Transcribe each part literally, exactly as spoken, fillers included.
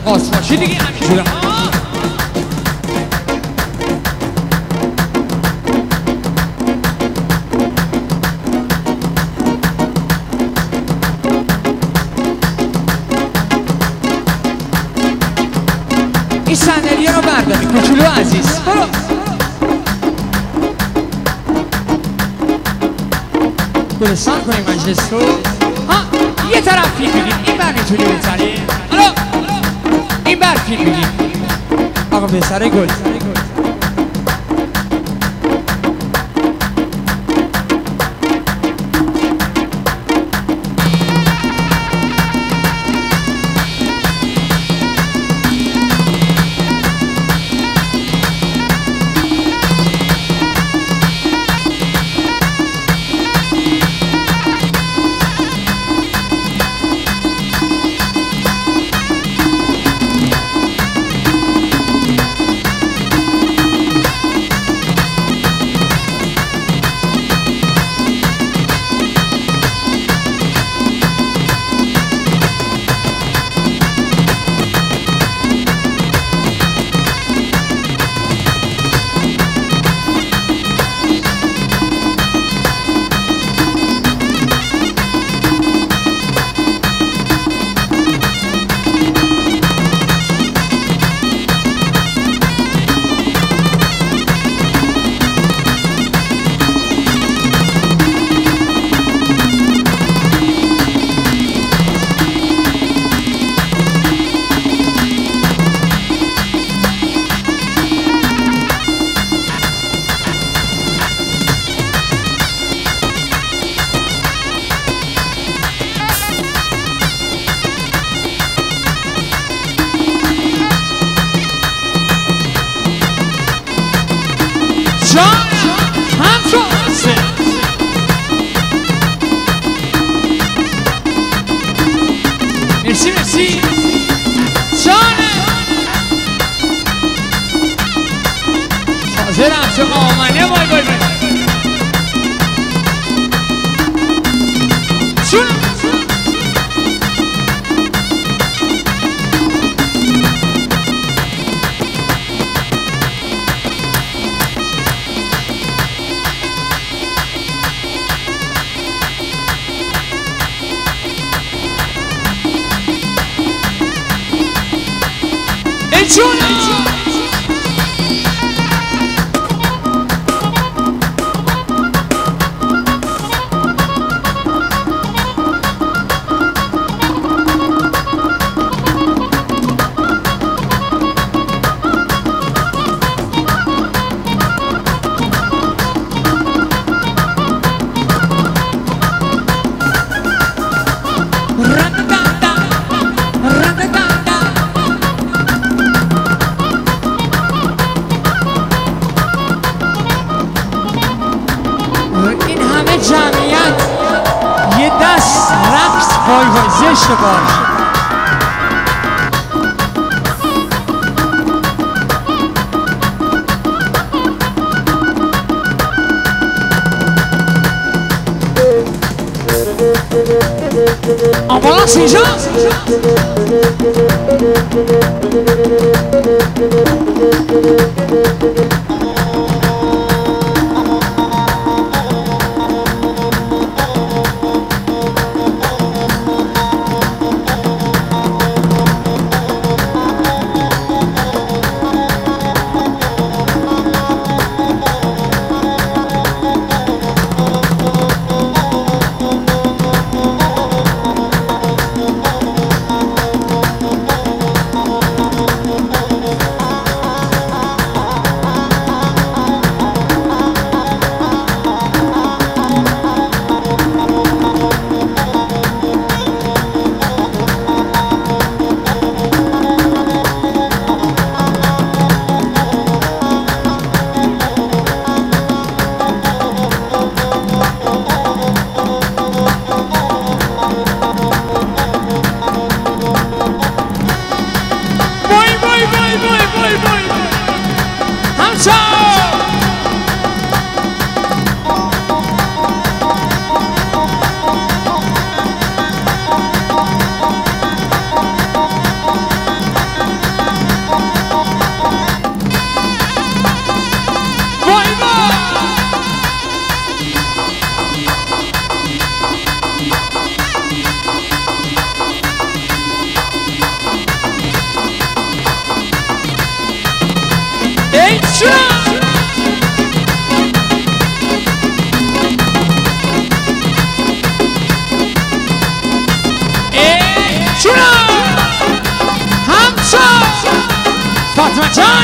رقاص باشی دیگه همینجوره ها. این صندلیه رو برداری کوچولو عزیز برو. گلستان کنیم مجلس رو ها. یه طرف فیل بگیم این بر میتونی بزنی الو این بر فیل بگیم آقا به سر گل مرسی مرسی جانه حاضرم چه آمنه وای وای وای جونم جمعیت یه دست رقص وای وای زشت باش آمبولانس اینجا فاطمه جان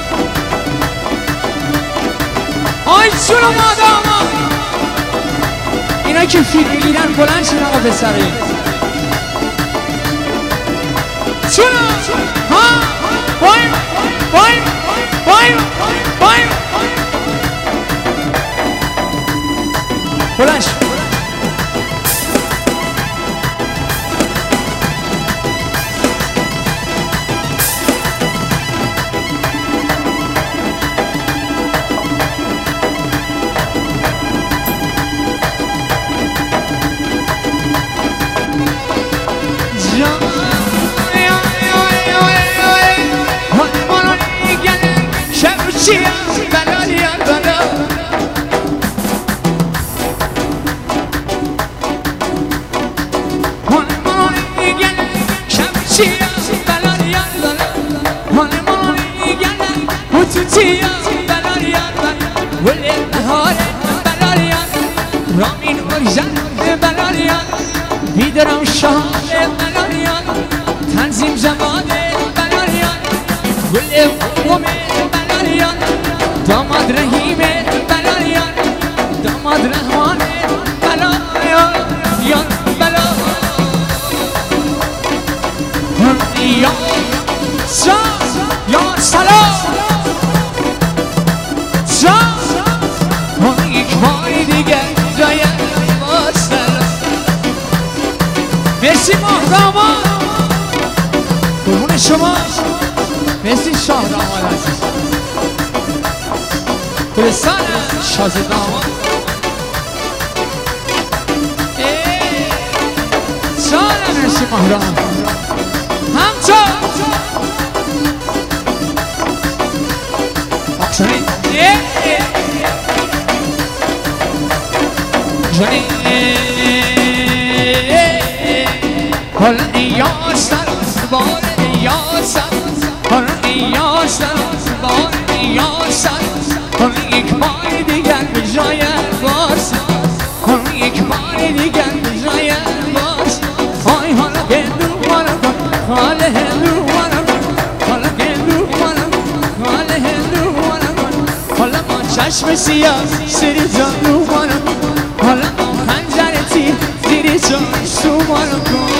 شنو ما داما اینا که فیلم میگیرن بلند شدن آقا پسره چونو ها بایم بایم بایم بایم بلند شد رامین ارژن بلالیان بیدرم شاه بلالیان تنظیم زمان بلالیان گل قوم بلالیان داماد رحیم بلالیان داماد رحمان بلالیان یا بلا یا سا یا سلام سا اون یک باری دیگه جای باستر مرسی مهرمان قربون شما مرسی شاه داماد عزیز گلستان شازده داماد سال مرسی مهرمان همچون اکسانی جانی حالا یاستر بار یاستر حالا یاستر بار یاستر حالا یک بار دیگر به جای باز حالا یک بار دیگر به جای باز آی حالا گندو مالا کن حالا هندو مالا کن حالا گندو مالا کن حالا هندو مالا کن حالا ما چشم سیاه سری جانو مالا کن حالا ما خنجر تیر زیری جانش تو مالا کن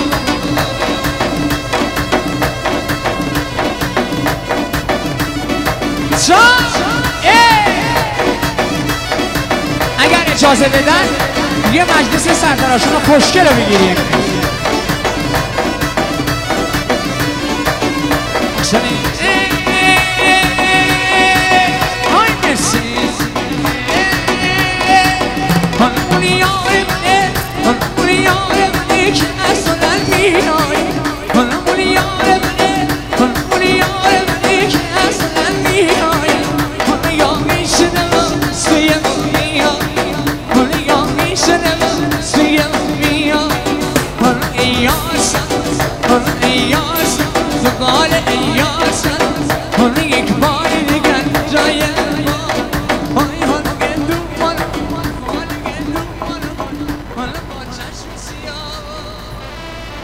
اگر اجازه بدن یه مجلس سرتراشون رو خوشگل رو بگیریم های مرسی اون یاره منه اون یاره منه که اصلا مینایی اون یاره منه اون یاره منه که اصلا مینایی اون یاری شدم سویم میایی اون یاری شدم سویم میایی اون ایاسم اون ایاسم زبال ایاسم اون یک بار دیگر جای